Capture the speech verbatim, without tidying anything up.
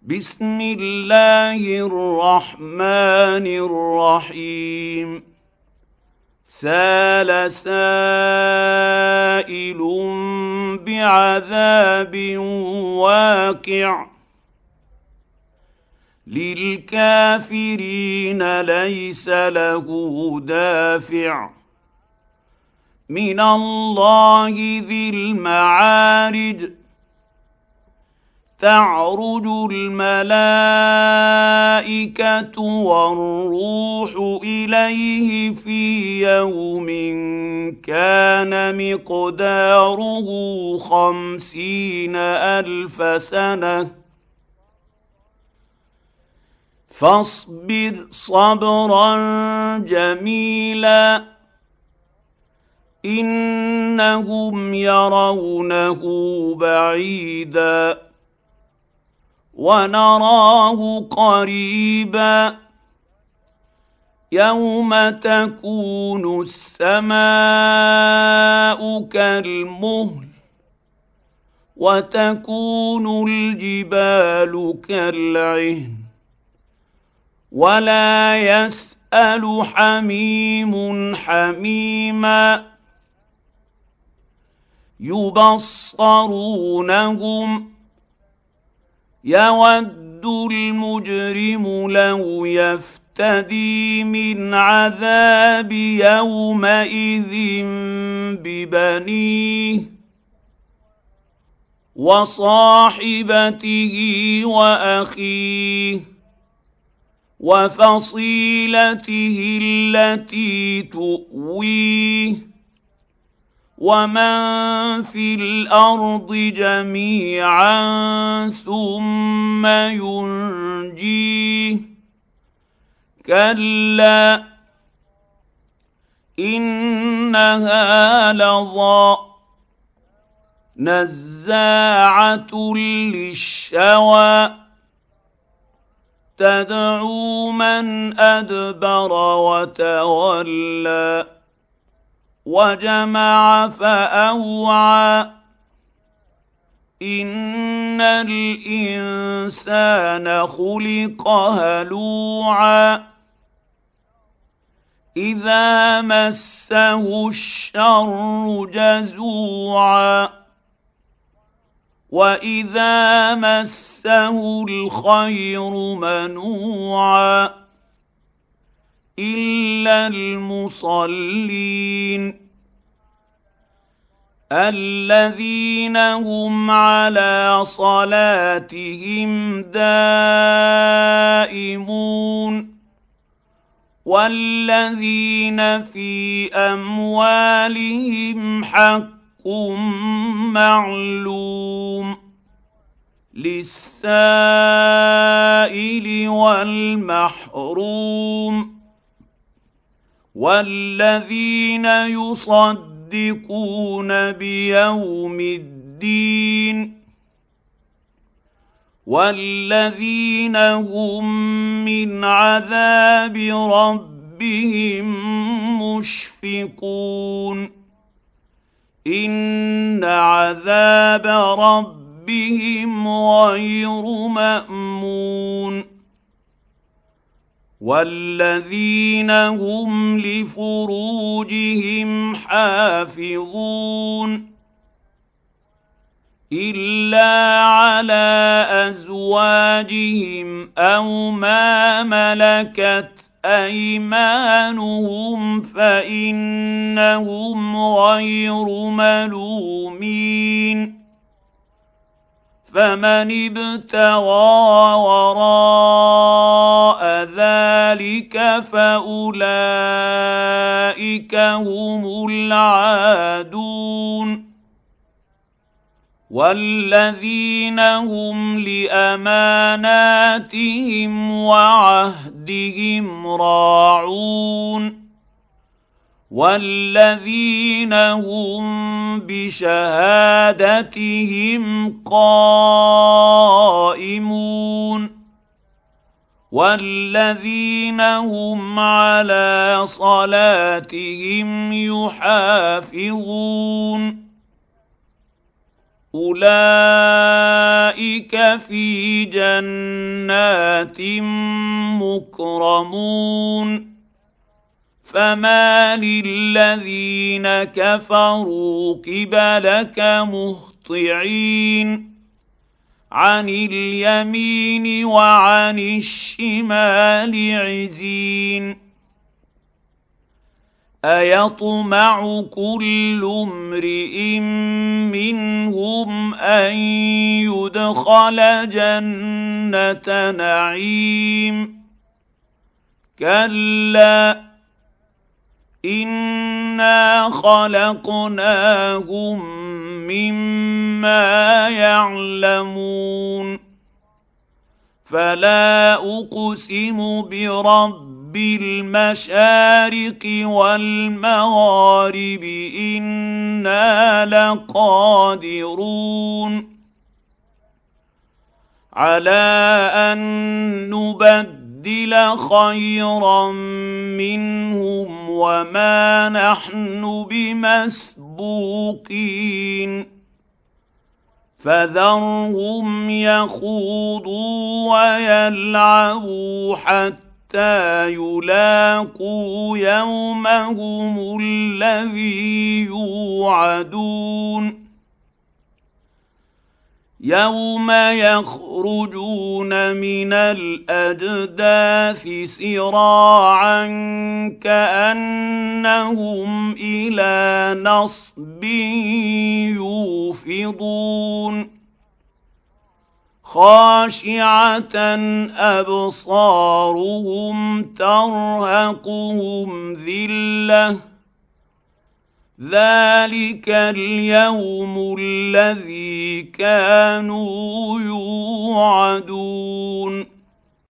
بسم الله الرحمن الرحيم. سال سائل بعذاب واقع للكافرين ليس له دافع من الله ذي المعارج. تعرج الملائكة والروح إليه في يوم كان مقداره خمسين ألف سنة فاصبر صبرا جميلا إنهم يرونه بعيدا ونراه قريبا يوم تكون السماء كالمهل وتكون الجبال كالعهن ولا يسأل حميم حميما يبصرونهم يود المجرم لو يفتدي من عذاب يومئذ ببنيه وصاحبته وأخيه وفصيلته التي تؤويه ومن في الأرض جميعا ثم ينجيه كلا إنها لظى نزاعة للشوى تدعو من أدبر وتولى وجمع فأوعى إن الإنسان خلق هلوعا إذا مسه الشر جزوعا وإذا مسه الخير منوعا إلا المصلين الذين هم على صلاتهم دائمون والذين في أموالهم حق معلوم للسائل والمحروم والذين يصدقون بيوم الدين والذين هم من عذاب ربهم مشفقون إن عذاب ربهم غير مأمون والذين هم لفروجهم حافظون إلا على أزواجهم أو ما ملكت أيمانهم فإنهم غير ملومين فمن ابتغى وراء ذلك فأولئك هم العادون والذين هم لأماناتهم وعهدهم راعون والذين هم بشهادتهم قائمون والذين هم على صلاتهم يحافظون اولئك في جنات مكرمون فما للذين كفروا قبلك مهطعين عن اليمين وعن الشمال عزين ايطمع كل امرئ منهم ان يدخل جنه نعيم كلا انا خلقناهم مما يعلمون فلا اقسم برب بالمشارق والمغارب انا لقادرون على ان نبدل خيرا منهم وما نحن بمسبوقين فذرهم يخوضوا ويلعبوا حتى حتى يلاقوا يومهم الذي يوعدون يوم يخرجون من الاجداث سراعا كانهم الى نصب يوفضون خاشعه ابصارهم ترهقهم ذله ذلك اليوم الذي كانوا يوعدون